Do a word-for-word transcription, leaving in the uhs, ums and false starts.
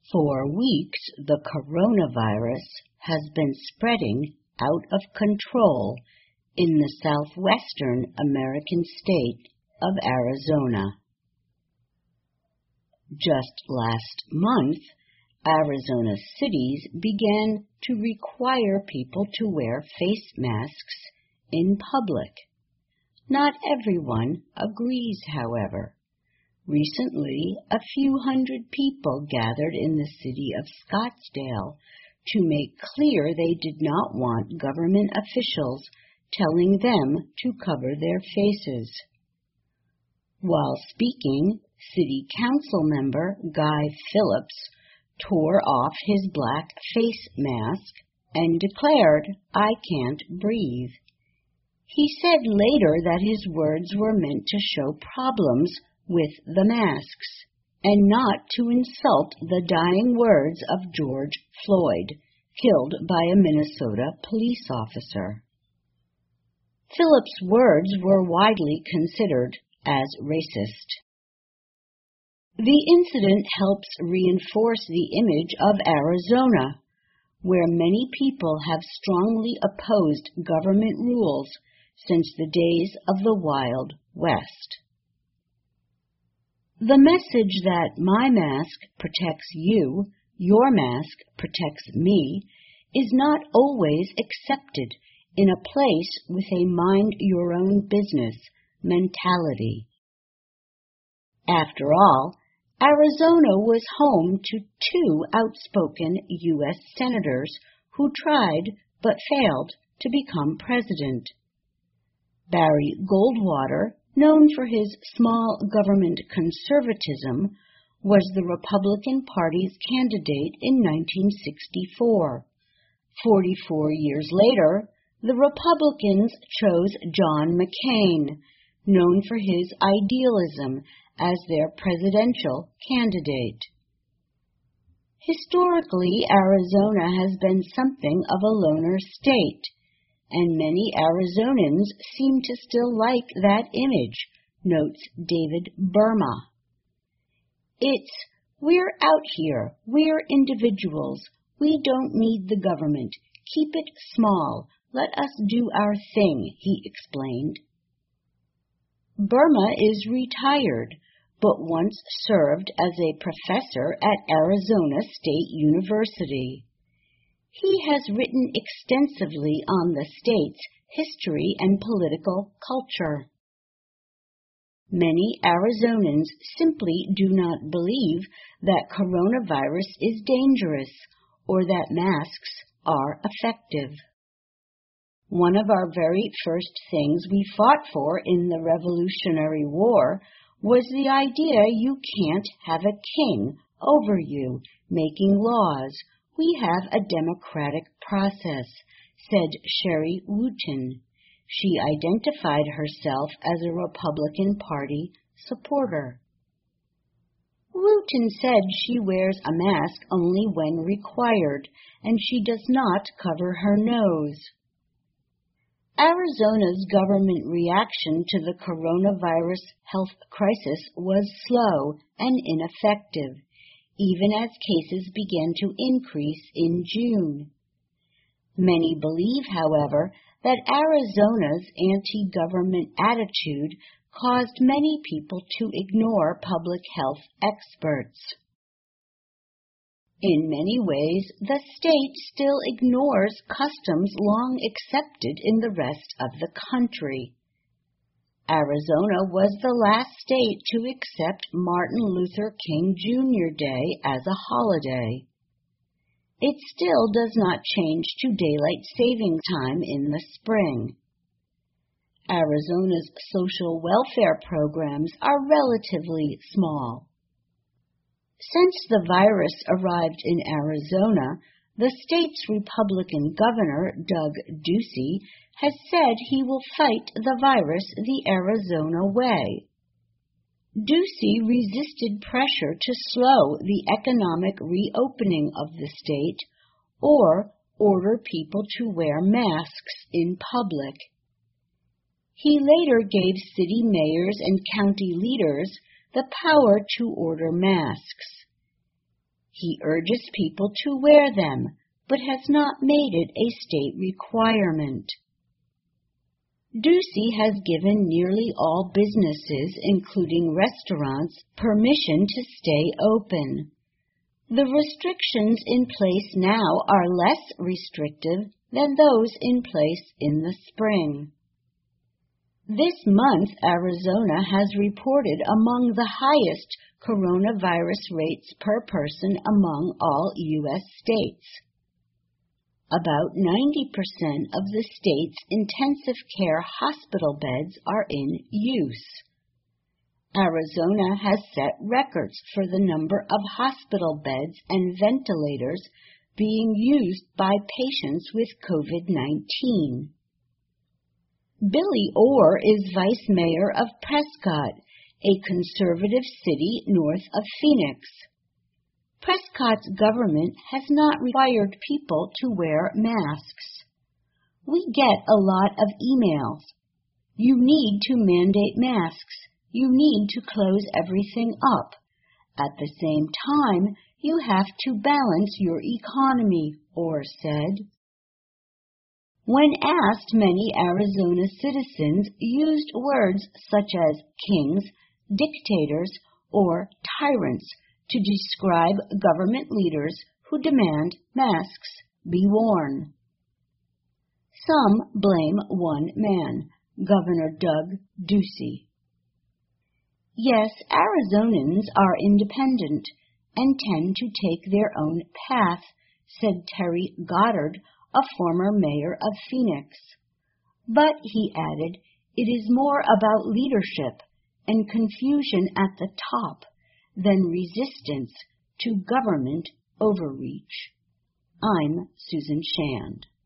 For weeks, the coronavirus has been spreading out of control in the southwestern American state of Arizona. Just last month, Arizona cities began to require people to wear face masks in public. Not everyone agrees, however. Recently, a few hundred people gathered in the city of Scottsdale to make clear they did not want government officials telling them to cover their faces. While speaking, City Council member Guy Phillips tore off his black face mask and declared, "I can't breathe." He said later that his words were meant to show problems with the masks, and not to insult the dying words of George Floyd, killed by a Minnesota police officer. Phillips' words were widely considered as racist. The incident helps reinforce the image of Arizona, where many people have strongly opposed government rules since the days of the Wild West. The message that my mask protects you, your mask protects me, is not always accepted in a place with a mind-your-own-business mentality. After all, Arizona was home to two outspoken U S senators who tried but failed to become president. Barry Goldwater, known for his small government conservatism, was the Republican Party's candidate in nineteen sixty-four. Forty-four years later, the Republicans chose John McCain, known for his idealism, as their presidential candidate. Historically, Arizona has been something of a loner state, and many Arizonans seem to still like that image, notes David Burma. It's, "We're out here, we're individuals, we don't need the government, keep it small, let us do our thing," he explained. Burma is retired, but once served as a professor at Arizona State University. He has written extensively on the state's history and political culture. Many Arizonans simply do not believe that coronavirus is dangerous or that masks are effective. One of our very first things we fought for in the Revolutionary War was the idea you can't have a king over you making laws. We have a democratic process, said Sherry Wooten. She identified herself as a Republican Party supporter. Wooten said she wears a mask only when required, and she does not cover her nose. Arizona's government reaction to the coronavirus health crisis was slow and ineffective, even as cases began to increase in June. Many believe, however, that Arizona's anti-government attitude caused many people to ignore public health experts. In many ways, the state still ignores customs long accepted in the rest of the country. Arizona was the last state to accept Martin Luther King Junior Day as a holiday. It still does not change to daylight saving time in the spring. Arizona's social welfare programs are relatively small. Since the virus arrived in Arizona, the state's Republican governor, Doug Ducey, has said he will fight the virus the Arizona way. Ducey resisted pressure to slow the economic reopening of the state or order people to wear masks in public. He later gave city mayors and county leaders the power to order masks. He urges people to wear them, but has not made it a state requirement. Ducey has given nearly all businesses, including restaurants, permission to stay open. The restrictions in place now are less restrictive than those in place in the spring. This month, Arizona has reported among the highest coronavirus rates per person among all U S states. About ninety percent of the state's intensive care hospital beds are in use. Arizona has set records for the number of hospital beds and ventilators being used by patients with COVID nineteen. Billy Orr is vice mayor of Prescott, a conservative city north of Phoenix. Prescott's government has not required people to wear masks. We get a lot of emails. You need to mandate masks. You need to close everything up. At the same time, you have to balance your economy, Orr said. When asked, many Arizona citizens used words such as kings, dictators, or tyrants to describe government leaders who demand masks be worn. Some blame one man, Governor Doug Ducey. Yes, Arizonans are independent and tend to take their own path, said Terry Goddard, a former mayor of Phoenix. But, he added, it is more about leadership and confusion at the top than resistance to government overreach. I'm Susan Shand.